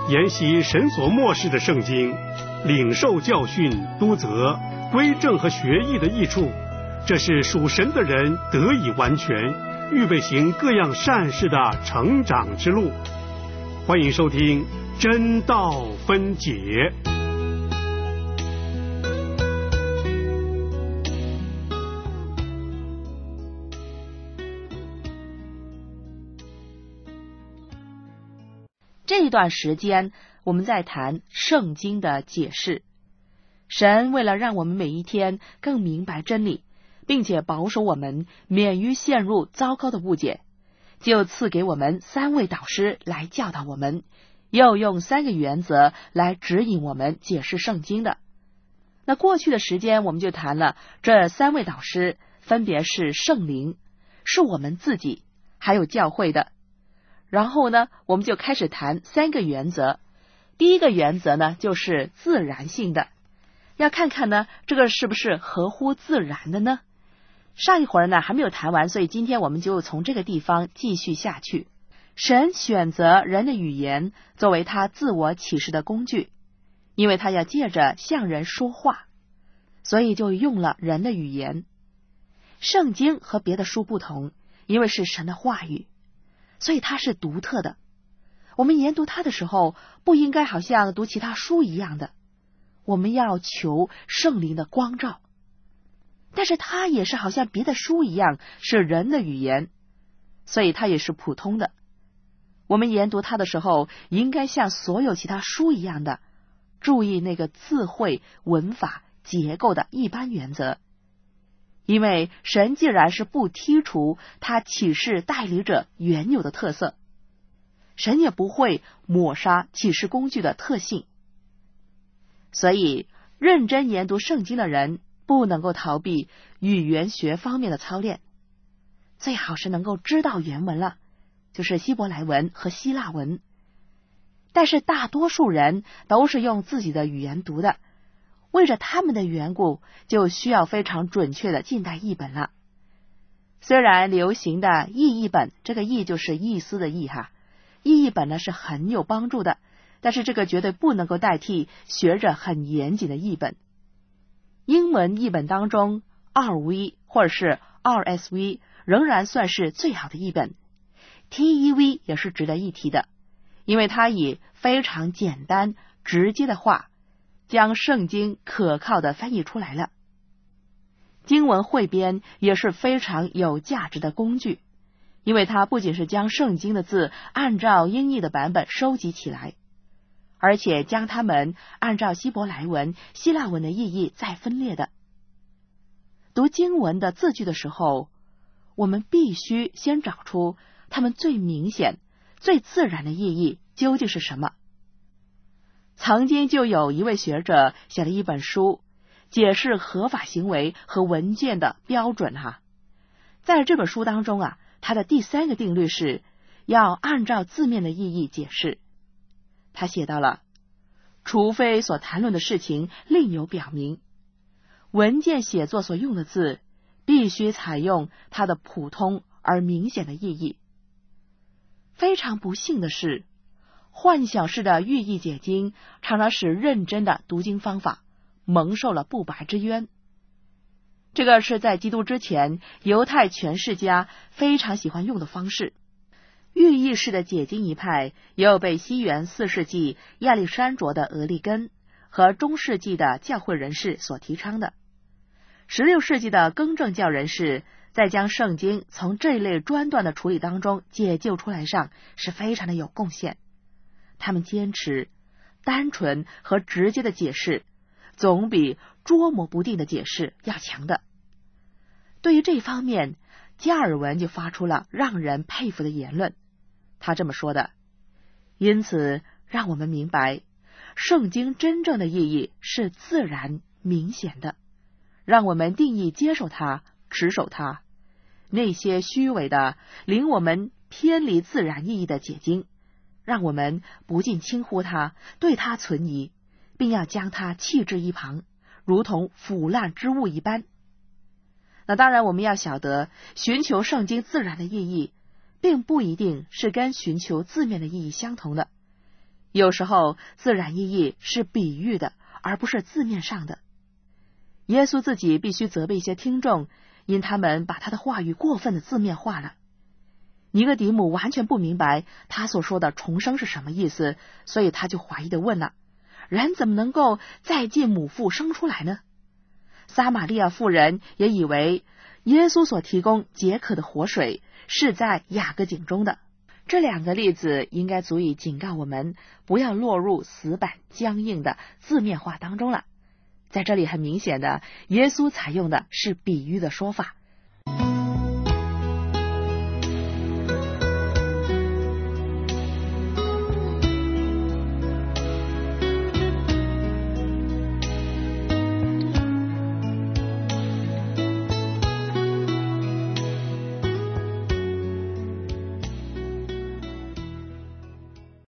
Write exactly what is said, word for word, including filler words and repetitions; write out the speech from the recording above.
研习神所默示的圣经，领受教训、督责、归正和学艺的益处，这是属神的人得以完全，预备行各样善事的成长之路。欢迎收听真道分解。 这一段时间我们在谈圣经的解释。神为了让我们每一天更明白真理，并且保守我们免于陷入糟糕的误解，就赐给我们三位导师来教导我们，又用三个原则来指引我们解释圣经的。那过去的时间我们就谈了这三位导师，分别是圣灵，是我们自己，还有教会的。然后呢，我们就开始谈三个原则。第一个原则呢，就是自然性的，要看看呢，这个是不是合乎自然的呢？上一会儿呢还没有谈完，所以今天我们就从这个地方继续下去。神选择人的语言作为他自我启示的工具，因为他要借着向人说话，所以就用了人的语言。圣经和别的书不同，因为是神的话语，所以它是独特的。我们研读它的时候，不应该好像读其他书一样的，我们要求圣灵的光照。但是它也是好像别的书一样，是人的语言，所以它也是普通的。我们研读它的时候，应该像所有其他书一样的，注意那个字汇、文法、结构的一般原则。因为神既然是不剔除他启示代理者原有的特色，神也不会抹杀启示工具的特性。所以认真研读圣经的人不能够逃避语言学方面的操练，最好是能够知道原文了，就是希伯来文和希腊文。但是大多数人都是用自己的语言读的，为着他们的缘故，就需要非常准确的近代译本了。虽然流行的译译本，这个译就是意思的译哈，译译本呢是很有帮助的，但是这个绝对不能够代替学着很严谨的译本。英文译本当中 R V 或者是 R S V 仍然算是最好的译本， T E V 也是值得一提的，因为它以非常简单直接的话将圣经可靠的翻译出来了。经文汇编也是非常有价值的工具，因为它不仅是将圣经的字按照音译的版本收集起来，而且将它们按照希伯来文、希腊文的意义再分裂的。读经文的字句的时候，我们必须先找出它们最明显、最自然的意义究竟是什么。曾经就有一位学者写了一本书，解释合法行为和文件的标准哈。在这本书当中啊，他的第三个定律是要按照字面的意义解释。他写到了，除非所谈论的事情另有表明，文件写作所用的字必须采用它的普通而明显的意义。非常不幸的是，幻想式的寓意解经常常使认真的读经方法蒙受了不白之冤。这个是在基督之前犹太权势家非常喜欢用的方式。寓意式的解经一派也有被西元四世纪亚历山卓的俄利根和中世纪的教会人士所提倡的。十六世纪的更正教人士在将圣经从这一类专断的处理当中解救出来上是非常的有贡献。他们坚持单纯和直接的解释总比捉摸不定的解释要强的。对于这方面，加尔文就发出了让人佩服的言论。他这么说的：因此让我们明白，圣经真正的意义是自然明显的，让我们定义接受它，持守它。那些虚伪的令我们偏离自然意义的解经，让我们不禁轻忽它，对它存疑，并要将它弃置一旁，如同腐烂之物一般。那当然我们要晓得，寻求圣经自然的意义并不一定是跟寻求字面的意义相同的， 有时候自然意义是比喻的，而不是字面上的。耶稣自己必须责备一些听众，因他们把他的话语过分的字面化了。尼哥底母完全不明白他所说的重生是什么意思，所以他就怀疑地问了：人怎么能够再进母腹生出来呢？撒玛利亚妇人也以为耶稣所提供解渴的活水是在雅各井中的。这两个例子应该足以警告我们，不要落入死板僵硬的字面化当中了。在这里很明显的，耶稣采用的是比喻的说法。